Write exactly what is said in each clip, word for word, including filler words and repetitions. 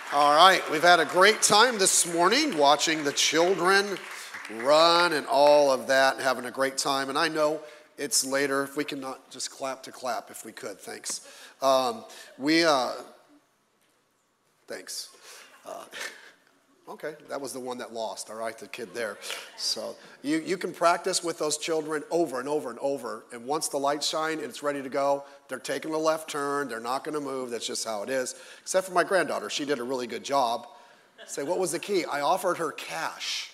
All right, we've had a great time this morning watching the children run and all of that, and having a great time. And I know it's later. If we can not just clap to clap, if we could, thanks. Um, we, uh, thanks. Uh, okay, that was the one that lost, all right, the kid there. So you, you can practice with those children over and over and over, and once the lights shine and it's ready to go, they're taking a left turn, they're not gonna move, that's just how it is. Except for my granddaughter, she did a really good job. Say, what was the key? I offered her cash.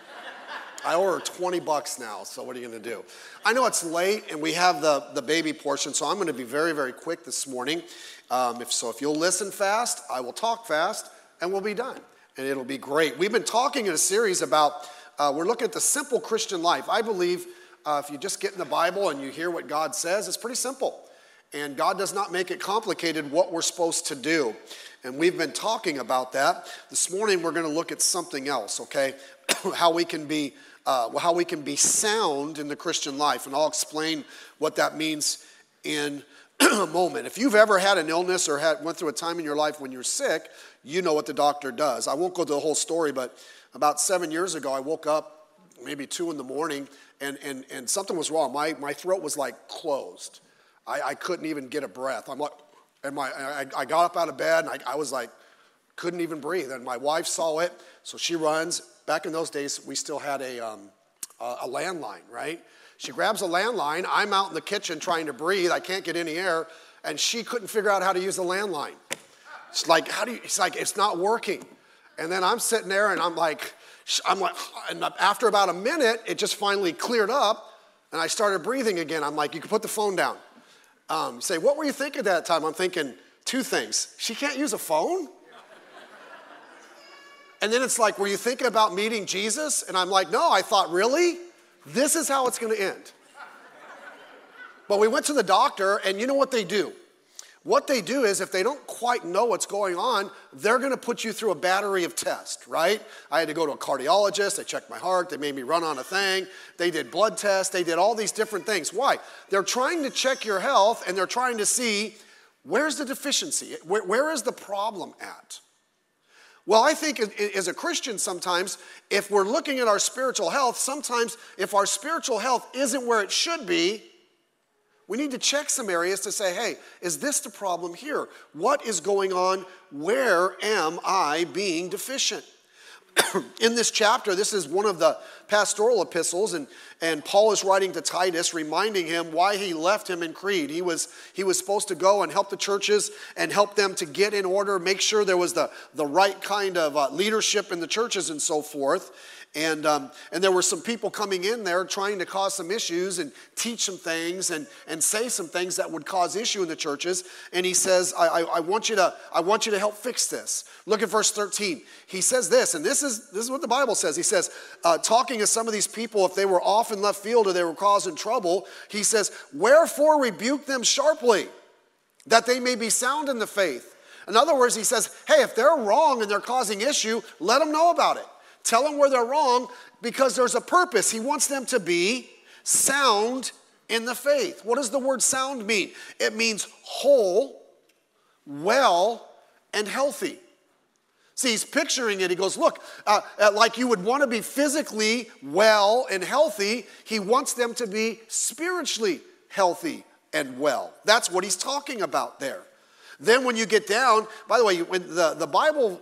I owe her twenty bucks now, so what are you gonna do? I know it's late and we have the, the baby portion, so I'm gonna be very, very quick this morning. Um, if, so if you'll listen fast, I will talk fast, and we'll be done. And it'll be great. We've been talking in a series about, uh, we're looking at the simple Christian life. I believe uh, if you just get in the Bible and you hear what God says, it's pretty simple. And God does not make it complicated what we're supposed to do. And we've been talking about that. This morning we're going to look at something else, okay? how we can be uh, how we can be sound in the Christian life. And I'll explain what that means in a moment. If you've ever had an illness or had went through a time in your life when you're sick, you know what the doctor does. I won't go through the whole story, but about seven years ago, I woke up maybe two in the morning, and and and something was wrong. My my throat was like closed. I, I couldn't even get a breath. I'm like, and my I, I got up out of bed, and I, I was like, couldn't even breathe. And my wife saw it, so she runs. Back in those days, we still had a um, a, a landline, right? She grabs a landline. I'm out in the kitchen trying to breathe. I can't get any air, and she couldn't figure out how to use the landline. It's like, how do you, it's like, it's not working. And then I'm sitting there and I'm like, I'm like, and after about a minute, it just finally cleared up and I started breathing again. I'm like, you can put the phone down. Um, say, what were you thinking at that time? I'm thinking two things. She can't use a phone? And then it's like, were you thinking about meeting Jesus? And I'm like, no, I thought, really? This is how it's gonna end. But we went to the doctor and you know what they do? What they do is if they don't quite know what's going on, they're going to put you through a battery of tests, right? I had to go to a cardiologist. They checked my heart. They made me run on a thing. They did blood tests. They did all these different things. Why? They're trying to check your health, and they're trying to see where's the deficiency? Where, where is the problem at? Well, I think as a Christian sometimes, if we're looking at our spiritual health, sometimes if our spiritual health isn't where it should be, we need to check some areas to say, hey, is this the problem here? What is going on? Where am I being deficient? In this chapter, this is one of the pastoral epistles, and, and Paul is writing to Titus, reminding him why he left him in Crete. He was, he was supposed to go and help the churches and help them to get in order, make sure there was the, the right kind of uh, leadership in the churches and so forth. And um, and there were some people coming in there trying to cause some issues and teach some things and, and say some things that would cause issue in the churches. And he says, I, I, I want you to I want you to help fix this. Look at verse thirteen. He says this, and this is this is what the Bible says. He says, uh, talking to some of these people, if they were off in left field or they were causing trouble, he says, wherefore rebuke them sharply, that they may be sound in the faith. In other words, he says, hey, if they're wrong and they're causing issue, let them know about it. Tell them where they're wrong because there's a purpose. He wants them to be sound in the faith. What does the word sound mean? It means whole, well, and healthy. See, he's picturing it. He goes, look, uh, like you would want to be physically well and healthy, he wants them to be spiritually healthy and well. That's what he's talking about there. Then when you get down, by the way, when the, the Bible...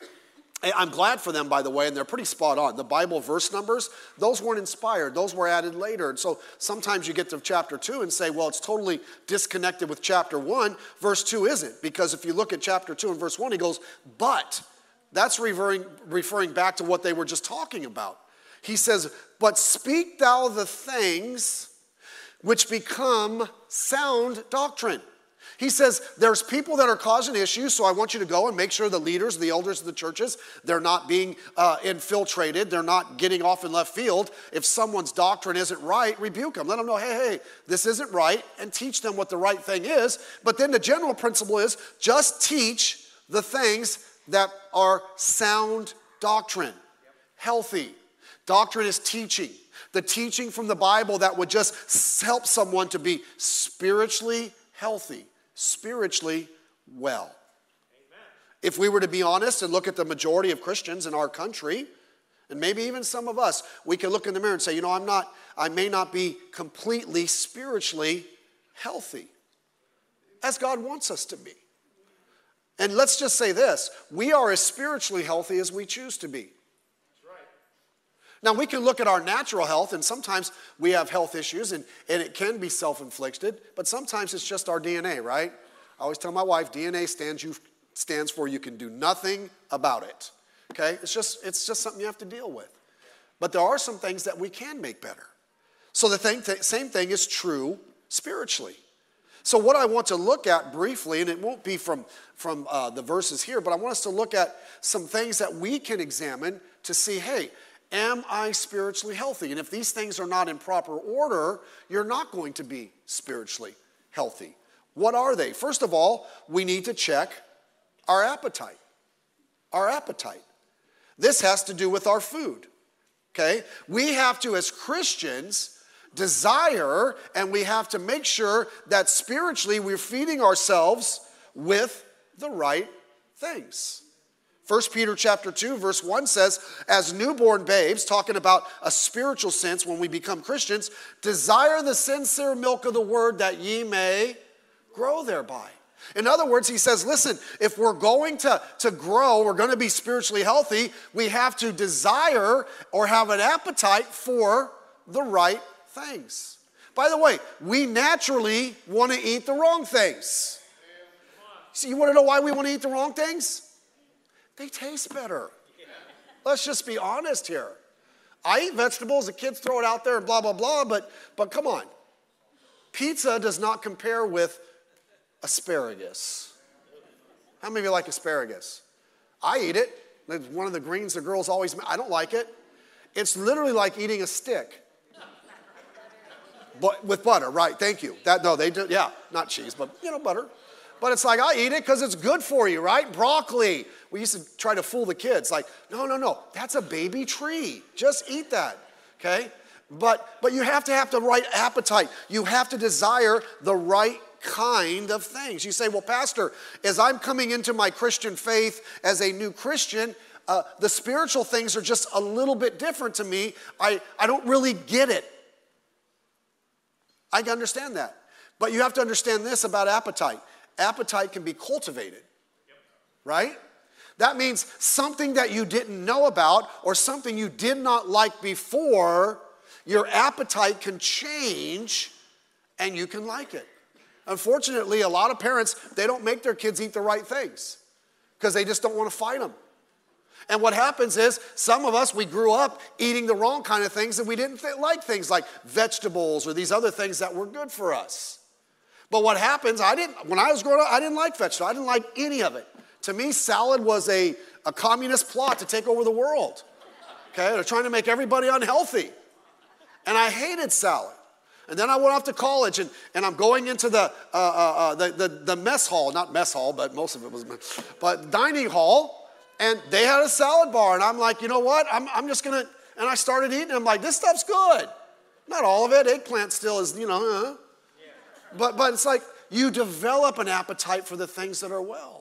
I'm glad for them, by the way, and they're pretty spot on. The Bible verse numbers, those weren't inspired. Those were added later. And so sometimes you get to chapter two and say, well, it's totally disconnected with chapter one. Verse two isn't, because if you look at chapter two and verse one, he goes, but that's referring, referring back to what they were just talking about. He says, but speak thou the things which become sound doctrine. He says, there's people that are causing issues, so I want you to go and make sure the leaders, the elders of the churches, they're not being uh, infiltrated. They're not getting off in left field. If someone's doctrine isn't right, rebuke them. Let them know, hey, hey, this isn't right, and teach them what the right thing is. But then the general principle is just teach the things that are sound doctrine, healthy. Doctrine is teaching. The teaching from the Bible that would just help someone to be spiritually healthy. Spiritually well. If we were to be honest and look at the majority of Christians in our country, and maybe even some of us, we can look in the mirror and say, you know, I'm not, I may not be completely spiritually healthy as God wants us to be. And let's just say this, we are as spiritually healthy as we choose to be. That's right. Now, we can look at our natural health, and sometimes we have health issues, and, and it can be self-inflicted, but sometimes it's just our D N A, right? I always tell my wife, D N A stands, you, stands for you can do nothing about it, okay? It's just, it's just something you have to deal with. But there are some things that we can make better. So the thing, th- same thing is true spiritually. So what I want to look at briefly, and it won't be from, from uh, the verses here, but I want us to look at some things that we can examine to see, hey, am I spiritually healthy? And if these things are not in proper order, you're not going to be spiritually healthy. What are they? First of all, we need to check our appetite. Our appetite. This has to do with our food, okay? We have to, as Christians, desire, and we have to make sure that spiritually we're feeding ourselves with the right things. First Peter chapter two, verse one says, as newborn babes, talking about a spiritual sense when we become Christians, desire the sincere milk of the word that ye may grow thereby. In other words, he says, listen, if we're going to, to grow, we're going to be spiritually healthy, we have to desire or have an appetite for the right things. By the way, we naturally want to eat the wrong things. So you want to know why we want to eat the wrong things? They taste better. Let's just be honest here. I eat vegetables, the kids throw it out there and blah, blah, blah, but, but come on. Pizza does not compare with asparagus. How many of you like asparagus? I eat it. It's one of the greens the girls always, I don't like it. It's literally like eating a stick. But with butter, right, thank you. That no, they do, yeah, not cheese, but you know, butter. But it's like, I eat it because it's good for you, right? Broccoli. We used to try to fool the kids, like, no, no, no, that's a baby tree. Just eat that, okay? But but you have to have the right appetite. You have to desire the right kind of things. You say, well, Pastor, as I'm coming into my Christian faith as a new Christian, uh, the spiritual things are just a little bit different to me. I, I don't really get it. I can understand that. But you have to understand this about appetite. Appetite can be cultivated, right? That means something that you didn't know about or something you did not like before, your appetite can change and you can like it. Unfortunately, a lot of parents, they don't make their kids eat the right things because they just don't want to fight them. And what happens is, some of us, we grew up eating the wrong kind of things and we didn't th- like things like vegetables or these other things that were good for us. But what happens, I didn't, when I was growing up, I didn't like vegetables. I didn't like any of it. To me, salad was a, a communist plot to take over the world. Okay, they're trying to make everybody unhealthy. And I hated salad. And then I went off to college, and, and I'm going into the, uh, uh, uh, the, the, the mess hall, not mess hall, but most of it was, but dining hall. And they had a salad bar, and I'm like, you know what? I'm, I'm just going to, and I started eating. I'm like, this stuff's good. Not all of it. Eggplant still is, you know, uh. yeah. but, but it's like you develop an appetite for the things that are well.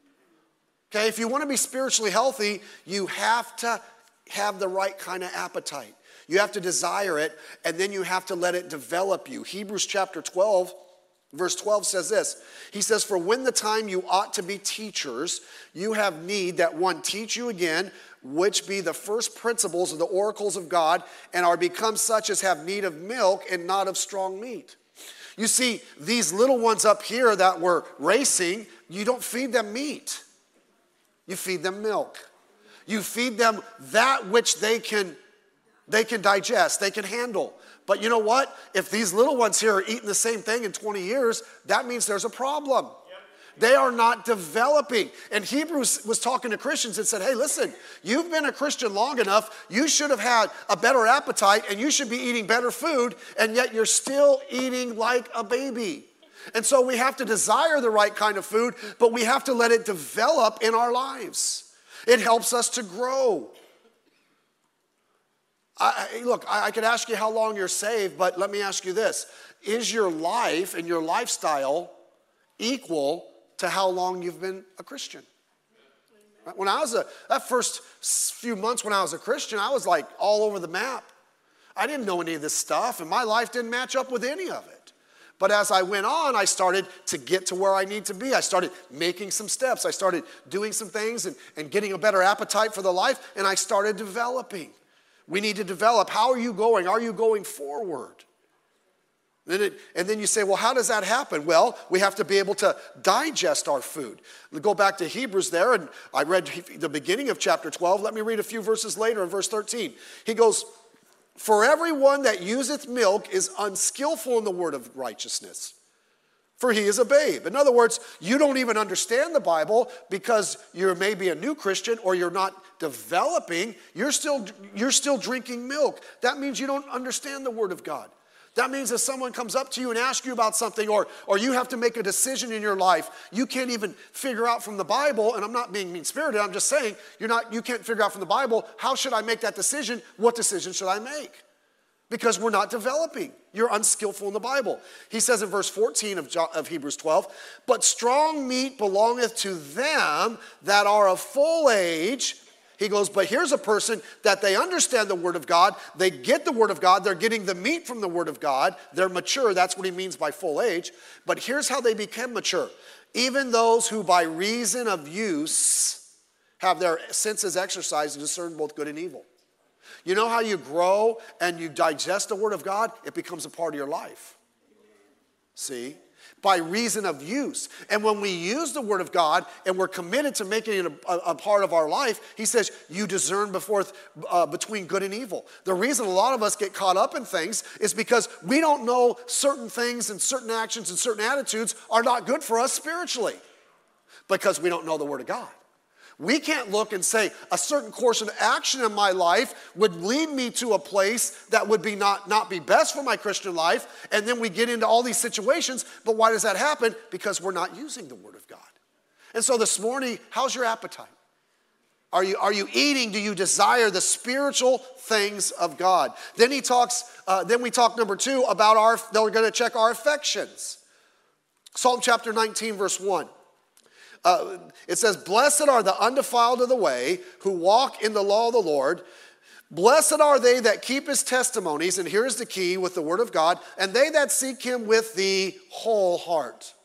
Okay, if you want to be spiritually healthy, you have to have the right kind of appetite. You have to desire it, and then you have to let it develop you. Hebrews chapter twelve, verse twelve says this. He says, for when the time you ought to be teachers, you have need that one teach you again, which be the first principles of the oracles of God, and are become such as have need of milk and not of strong meat. You see, these little ones up here that were racing, you don't feed them meat. You feed them milk. You feed them that which they can, they can digest, they can handle. But you know what? If these little ones here are eating the same thing in twenty years, that means there's a problem. Yep. They are not developing. And Hebrews was talking to Christians and said, hey, listen, you've been a Christian long enough. You should have had a better appetite and you should be eating better food, and yet you're still eating like a baby. And so we have to desire the right kind of food, but we have to let it develop in our lives. It helps us to grow. I, look, I, I could ask you how long you're saved, but let me ask you this. Is your life and your lifestyle equal to how long you've been a Christian? When I was a, that first few months when I was a Christian, I was like all over the map. I didn't know any of this stuff, and my life didn't match up with any of it. But as I went on, I started to get to where I need to be. I started making some steps. I started doing some things and, and getting a better appetite for the life, and I started developing. We need to develop. How are you going? Are you going forward? And, it, and then you say, well, how does that happen? Well, we have to be able to digest our food. We go back to Hebrews there, and I read the beginning of chapter twelve. Let me read a few verses later in verse thirteen. He goes, for everyone that useth milk is unskillful in the word of righteousness, for he is a babe. In other words, you don't even understand the Bible because you're maybe a new Christian or you're not developing. You're still, you're still drinking milk. That means you don't understand the word of God. That means if someone comes up to you and asks you about something, or, or you have to make a decision in your life, you can't even figure out from the Bible, and I'm not being mean-spirited, I'm just saying, you're not, you can't figure out from the Bible, how should I make that decision? What decision should I make? Because we're not developing. You're unskillful in the Bible. He says in verse fourteen of, of Hebrews twelve, but strong meat belongeth to them that are of full age. He goes, but here's a person that they understand the word of God. They get the word of God. They're getting the meat from the word of God. They're mature. That's what he means by full age. But here's how they become mature. Even those who by reason of use have their senses exercised to discern both good and evil. You know how you grow and you digest the word of God? It becomes a part of your life. See? By reason of use. And when we use the word of God and we're committed to making it a, a, a part of our life, he says, you discern before, uh, between good and evil. The reason a lot of us get caught up in things is because we don't know certain things and certain actions and certain attitudes are not good for us spiritually because we don't know the word of God. We can't look and say a certain course of action in my life would lead me to a place that would be not, not be best for my Christian life, and then we get into all these situations. But why does that happen? Because we're not using the word of God. And so this morning, how's your appetite? Are you, are you eating? Do you desire the spiritual things of God? Then he talks, uh, then we talk number two about our, they're going to check our affections. Psalm chapter nineteen, verse one. Uh, it says, blessed are the undefiled of the way who walk in the law of the Lord. Blessed are they that keep his testimonies, and here's the key with the word of God, and they that seek him with the whole heart.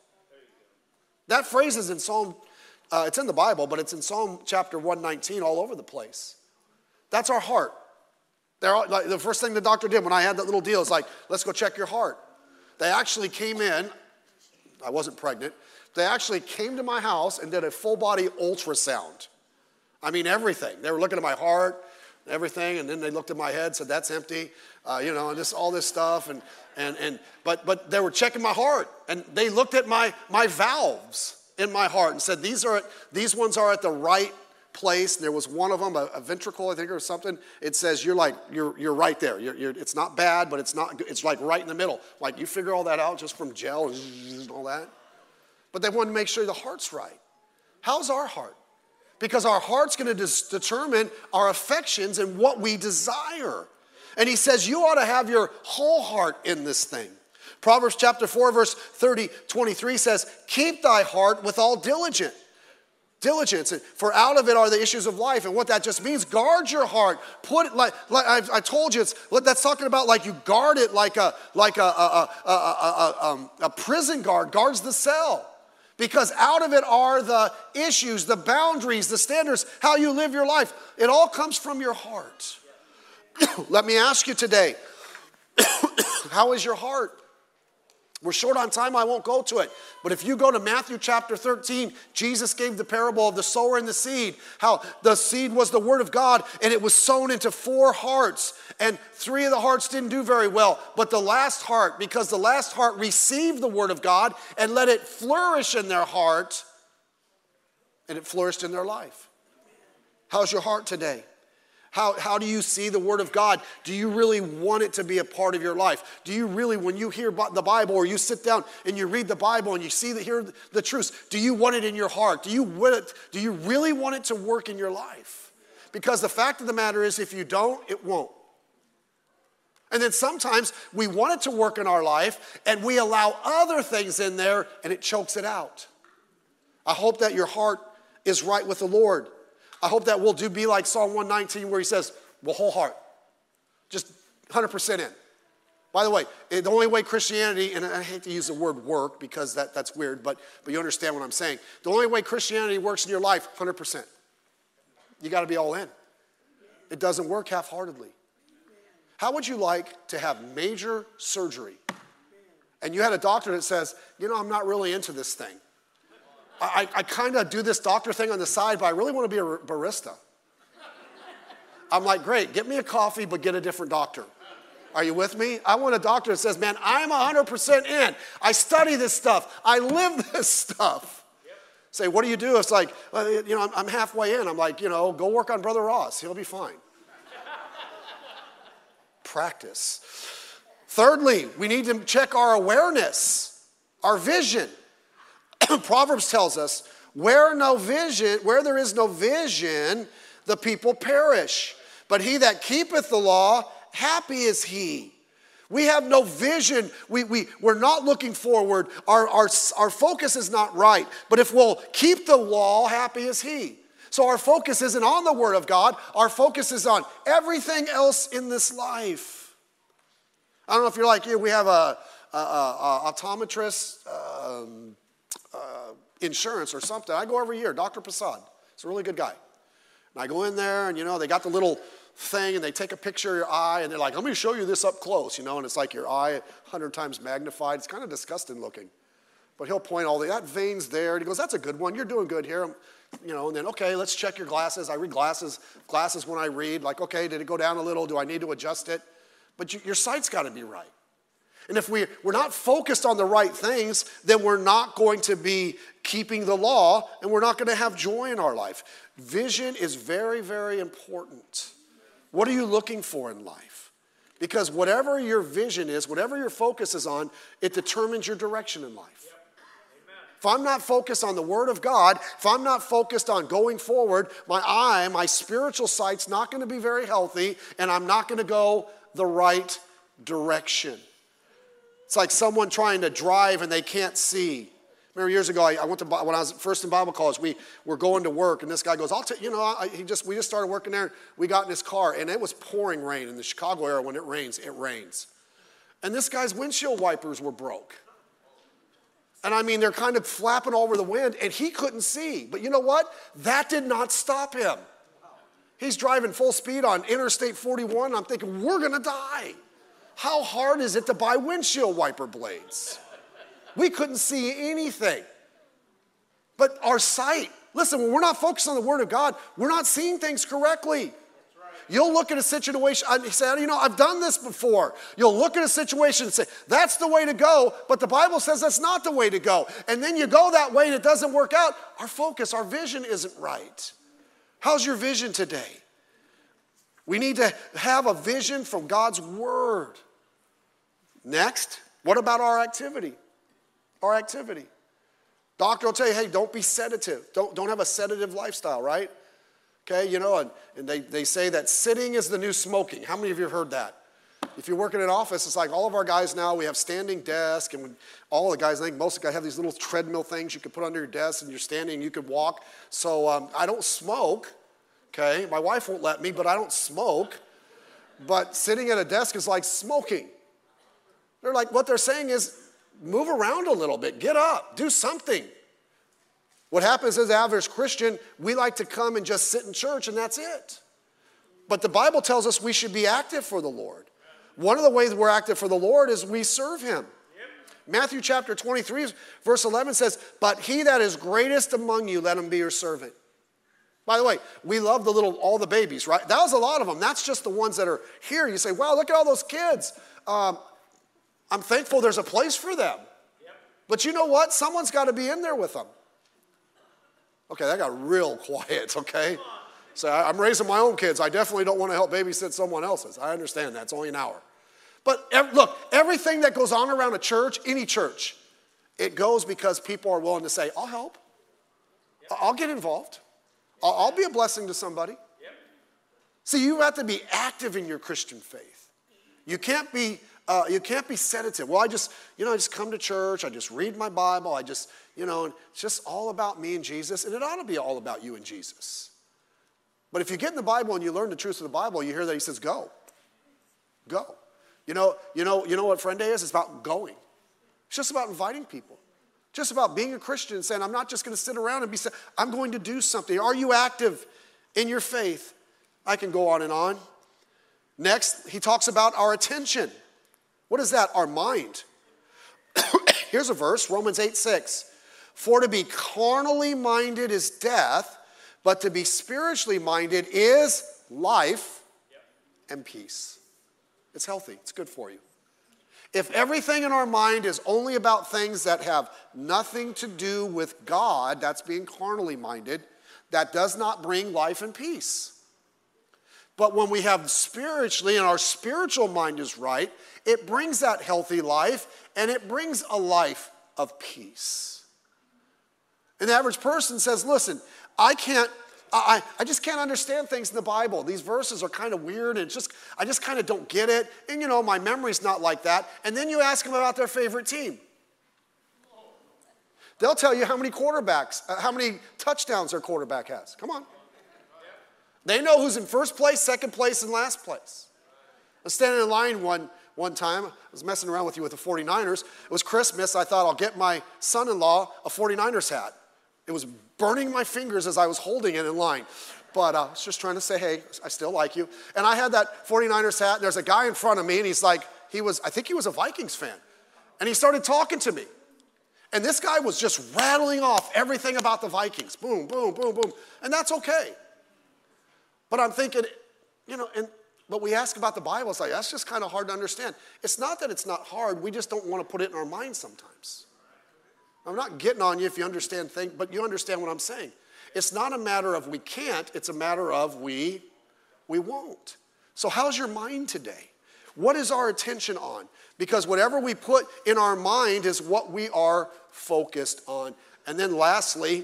That phrase is in Psalm, uh, it's in the Bible, but it's in Psalm chapter one nineteen all over the place. That's our heart. They're all, like, the first thing the doctor did when I had that little deal is like, let's go check your heart. They actually came in, I wasn't pregnant, they actually came to my house and did a full-body ultrasound. I mean, everything. They were looking at my heart, everything, and then they looked at my head, said, that's empty, uh, you know, and this, all this stuff. And, and, and, but, but they were checking my heart, and they looked at my, my valves in my heart and said, these, are at, these ones are at the right place. And there was one of them, a, a ventricle, I think, or something. It says, you're like, you're, you're right there. You're, you're, it's not bad, but it's not, it's like right in the middle. Like, you figure all that out just from gel and all that. But they want to make sure the heart's right. How's our heart? Because our heart's going to dis- determine our affections and what we desire. And he says you ought to have your whole heart in this thing. Proverbs chapter four, verse thirty, twenty-three says, keep thy heart with all diligence. Diligence, for out of it are the issues of life. And what that just means, guard your heart. Put it like, like I, I told you, it's, that's talking about like you guard it like a like a, a, a, a, a, um, a prison guard guards the cell. Because out of it are the issues, the boundaries, the standards, how you live your life. It all comes from your heart. Let me ask you today, how is your heart? We're short on time, I won't go to it. But if you go to Matthew chapter thirteen, Jesus gave the parable of the sower and the seed. How the seed was the word of God, and it was sown into four hearts. And three of the hearts didn't do very well. But the last heart, because the last heart received the word of God and let it flourish in their heart, and it flourished in their life. How's your heart today? How, how do you see the word of God? Do you really want it to be a part of your life? Do you really, when you hear the Bible or you sit down and you read the Bible and you see the, hear the truths, do you want it in your heart? Do you want it, do you really want it to work in your life? Because the fact of the matter is, if you don't, it won't. And then sometimes we want it to work in our life and we allow other things in there and it chokes it out. I hope that your heart is right with the Lord. I hope that we'll do be like Psalm one nineteen where he says, well, whole heart. Just one hundred percent in. By the way, the only way Christianity, and I hate to use the word work because that, that's weird, but, but you understand what I'm saying. The only way Christianity works in your life, one hundred percent. You got to be all in. It doesn't work half-heartedly. How would you like to have major surgery and you had a doctor that says, you know, I'm not really into this thing. I, I kind of do this doctor thing on the side, but I really want to be a barista. I'm like, great, get me a coffee, but get a different doctor. Are you with me? I want a doctor that says, man, I'm one hundred percent in. I study this stuff. I live this stuff. Yep. Say, what do you do? It's like, well, you know, I'm, I'm halfway in. I'm like, you know, go work on Brother Ross. He'll be fine. Practice. Thirdly, we need to check our awareness, our vision. Proverbs tells us, where no vision, where there is no vision, the people perish. But he that keepeth the law, happy is he. We have no vision. We, we, we're not looking forward. Our, our, our focus is not right. But if we'll keep the law, happy is he. So our focus isn't on the Word of God. Our focus is on everything else in this life. I don't know if you're like you. We have a, a, a, a optometrist um, uh, insurance or something. I go every year. Doctor Prasad. He's a really good guy. And I go in there, and, you know, they got the little thing, and they take a picture of your eye, and they're like, let me show you this up close, you know, and it's like your eye one hundred times magnified. It's kind of disgusting looking. But he'll point all the, that vein's there, and he goes, that's a good one. You're doing good here. You know, and then, okay, let's check your glasses. I read glasses, glasses when I read. Like, okay, did it go down a little? Do I need to adjust it? But you, your sight's got to be right. And if we, we're not focused on the right things, then we're not going to be keeping the law, and we're not going to have joy in our life. Vision is very, very important. What are you looking for in life? Because whatever your vision is, whatever your focus is on, it determines your direction in life. If I'm not focused on the Word of God, if I'm not focused on going forward, my eye, my spiritual sight's not going to be very healthy, and I'm not going to go the right direction. It's like someone trying to drive and they can't see. Remember years ago, I, I went to, when I was first in Bible college, we were going to work, and this guy goes, I'll take, you know, I, he just, we just started working there. We got in his car, and it was pouring rain. In the Chicago area, when it rains, it rains. And this guy's windshield wipers were broke. And I mean, they're kind of flapping over the wind, and he couldn't see. But you know what? That did not stop him. He's driving full speed on Interstate forty-one. I'm thinking, we're going to die. How hard is it to buy windshield wiper blades? We couldn't see anything. But our sight, listen, when we're not focused on the Word of God, we're not seeing things correctly. You'll look at a situation and say, you know, I've done this before. You'll look at a situation and say, that's the way to go, but the Bible says that's not the way to go. And then you go that way and it doesn't work out. Our focus, our vision isn't right. How's your vision today? We need to have a vision from God's Word. Next, what about our activity? Our activity. Doctor will tell you, hey, don't be sedative. Don't, don't have a sedative lifestyle, right? Okay, you know, and, and they, they say that sitting is the new smoking. How many of you have heard that? If you work in an office, it's like all of our guys now, we have standing desk, and all the guys, I think most of the guys have these little treadmill things you can put under your desk, and you're standing, and you can walk. So um, I don't smoke, okay? My wife won't let me, but I don't smoke. But sitting at a desk is like smoking. They're like, what they're saying is, move around a little bit, get up, do something. What happens as an average Christian, we like to come and just sit in church and that's it. But the Bible tells us we should be active for the Lord. One of the ways we're active for the Lord is we serve Him. Yep. Matthew chapter twenty-three, verse eleven says, but he that is greatest among you, let him be your servant. By the way, we love the little, all the babies, right? That was a lot of them. That's just the ones that are here. You say, wow, look at all those kids. Um, I'm thankful there's a place for them. Yep. But you know what? Someone's got to be in there with them. Okay, that got real quiet, okay? So I'm raising my own kids. I definitely don't want to help babysit someone else's. I understand that. It's only an hour. But look, everything that goes on around a church, any church, it goes because people are willing to say, I'll help. Yep. I'll get involved. I'll, I'll be a blessing to somebody. Yep. See, you have to be active in your Christian faith. You can't be... Uh, you can't be sedative. Well, I just, you know, I just come to church. I just read my Bible. I just, you know, it's just all about me and Jesus. And it ought to be all about you and Jesus. But if you get in the Bible and you learn the truth of the Bible, you hear that he says, go. Go. You know, you know, you know what Friend Day is? It's about going. It's just about inviting people. Just about being a Christian and saying, I'm not just going to sit around and be, I'm going to do something. Are you active in your faith? I can go on and on. Next, he talks about our attention. What is that? Our mind. Here's a verse, Romans eight six. For to be carnally minded is death, but to be spiritually minded is life and peace. It's healthy. It's good for you. If everything in our mind is only about things that have nothing to do with God, that's being carnally minded, that does not bring life and peace. But when we have spiritually, and our spiritual mind is right, it brings that healthy life, and it brings a life of peace. And the average person says, listen, I can't, I, I just can't understand things in the Bible. These verses are kind of weird, and it's just, I just kind of don't get it. And you know, my memory's not like that. And then you ask them about their favorite team. They'll tell you how many quarterbacks, uh, how many touchdowns their quarterback has. Come on. They know who's in first place, second place, and last place. I was standing in line one, one time. I was messing around with you with the forty-niners. It was Christmas. I thought I'll get my son-in-law a forty-niners hat. It was burning my fingers as I was holding it in line. But uh, I was just trying to say, hey, I still like you. And I had that forty-niners hat. And there's a guy in front of me, and he's like, he was, I think he was a Vikings fan. And he started talking to me. And this guy was just rattling off everything about the Vikings. Boom, boom, boom, boom. And that's okay. But I'm thinking, you know, and but we ask about the Bible, it's like, that's just kind of hard to understand. It's not that it's not hard, we just don't want to put it in our minds sometimes. I'm not getting on you if you understand things, but you understand what I'm saying. It's not a matter of we can't, it's a matter of we, we won't. So how's your mind today? What is our attention on? Because whatever we put in our mind is what we are focused on. And then lastly,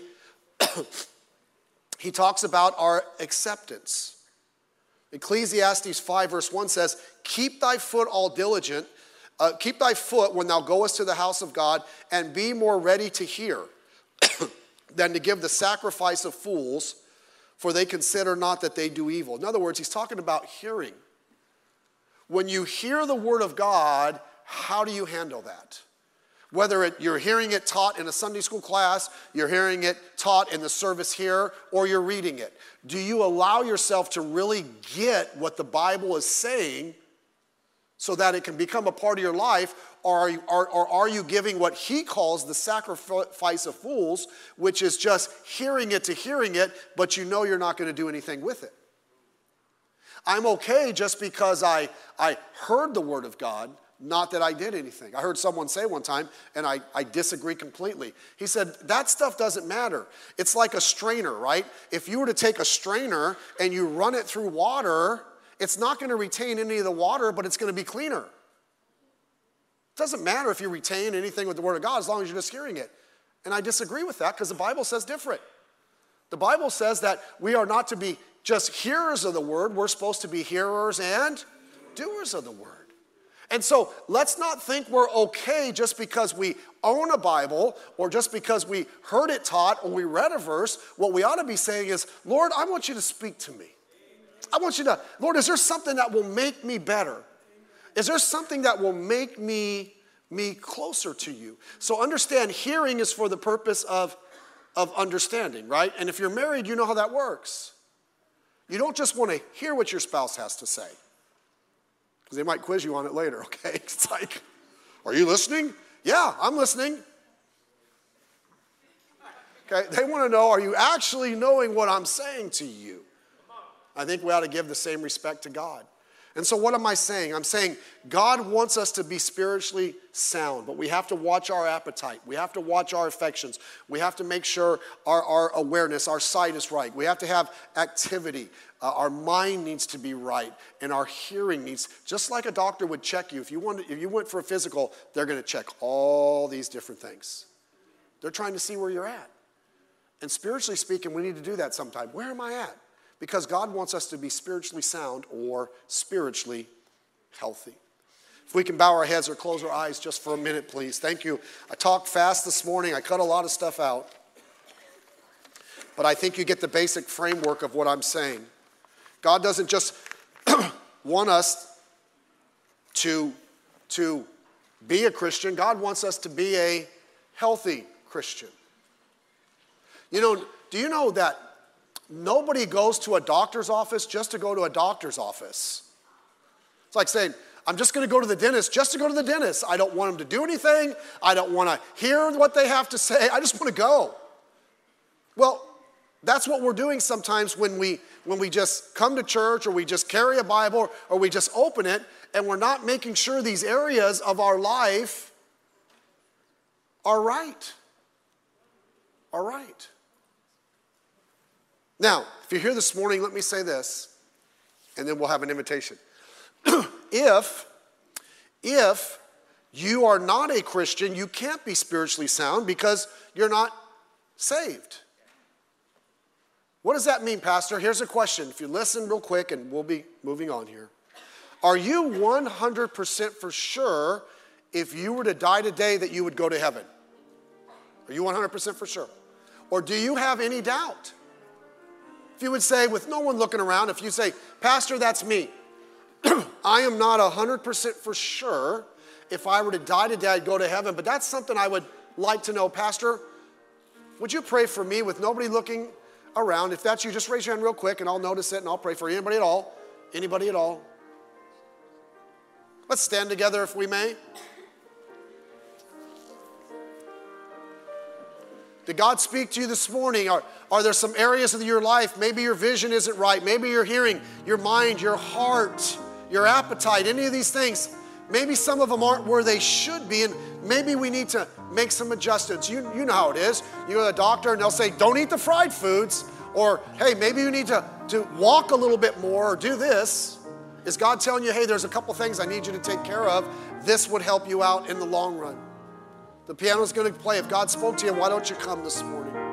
he talks about our acceptance. Ecclesiastes five verse one says, keep thy foot all diligent, uh, keep thy foot when thou goest to the house of God, and be more ready to hear than to give the sacrifice of fools, for they consider not that they do evil. In other words, he's talking about hearing. When you hear the word of God, how do you handle that? Whether it, you're hearing it taught in a Sunday school class, you're hearing it taught in the service here, or you're reading it. Do you allow yourself to really get what the Bible is saying so that it can become a part of your life, or are you, or, or are you giving what he calls the sacrifice of fools, which is just hearing it to hearing it, but you know you're not going to do anything with it? I'm okay just because I, I heard the word of God, not that I did anything. I heard someone say one time, and I, I disagree completely. He said, that stuff doesn't matter. It's like a strainer, right? If you were to take a strainer and you run it through water, it's not going to retain any of the water, but it's going to be cleaner. It doesn't matter if you retain anything with the word of God as long as you're just hearing it. And I disagree with that because the Bible says different. The Bible says that we are not to be just hearers of the word. We're supposed to be hearers and doers of the word. And so let's not think we're okay just because we own a Bible or just because we heard it taught or we read a verse. What we ought to be saying is, Lord, I want you to speak to me. I want you to, Lord, is there something that will make me better? Is there something that will make me, me closer to you? So understand, hearing is for the purpose of, of understanding, right? And if you're married, you know how that works. You don't just want to hear what your spouse has to say. Because they might quiz you on it later, okay? It's like, are you listening? Yeah, I'm listening. Okay, they want to know, are you actually knowing what I'm saying to you? I think we ought to give the same respect to God. And so what am I saying? I'm saying God wants us to be spiritually sound, but we have to watch our appetite. We have to watch our affections. We have to make sure our, our awareness, our sight is right. We have to have activity. Uh, our mind needs to be right, and our hearing needs, just like a doctor would check you. If you, wanted, if you went for a physical, they're going to check all these different things. They're trying to see where you're at. And spiritually speaking, we need to do that sometime. Where am I at? Because God wants us to be spiritually sound or spiritually healthy. If we can bow our heads or close our eyes just for a minute, please. Thank you. I talked fast this morning. I cut a lot of stuff out. But I think you get the basic framework of what I'm saying. God doesn't just want us to, to be a Christian. God wants us to be a healthy Christian. You know, do you know that nobody goes to a doctor's office just to go to a doctor's office? It's like saying, I'm just going to go to the dentist just to go to the dentist. I don't want them to do anything. I don't want to hear what they have to say. I just want to go. Well, that's what we're doing sometimes when we, when we just come to church, or we just carry a Bible, or we just open it, and we're not making sure these areas of our life are right. Are right. Now, if you're here this morning, let me say this, and then we'll have an invitation. if, if you are not a Christian, you can't be spiritually sound because you're not saved. What does that mean, Pastor? Here's a question. If you listen real quick, and we'll be moving on here. Are you one hundred percent for sure if you were to die today that you would go to heaven? Are you one hundred percent for sure? Or do you have any doubt? If you would say, with no one looking around, if you say, Pastor, that's me. I am not one hundred percent for sure if I were to die today, I'd go to heaven. But that's something I would like to know. Pastor, would you pray for me with nobody looking around? If that's you, just raise your hand real quick and I'll notice it and I'll pray for you. Anybody at all? Anybody at all? Let's stand together if we may. Did God speak to you this morning? Are, are there some areas of your life, maybe your vision isn't right, maybe your hearing, your mind, your heart, your appetite, any of these things, maybe some of them aren't where they should be, and maybe we need to make some adjustments. You, you know how it is. You go to the doctor and they'll say, don't eat the fried foods, or hey, maybe you need to, to walk a little bit more, or do this. Is God telling you, hey, there's a couple things I need you to take care of. This would help you out in the long run. The piano's going to play. If God spoke to you, why don't you come this morning?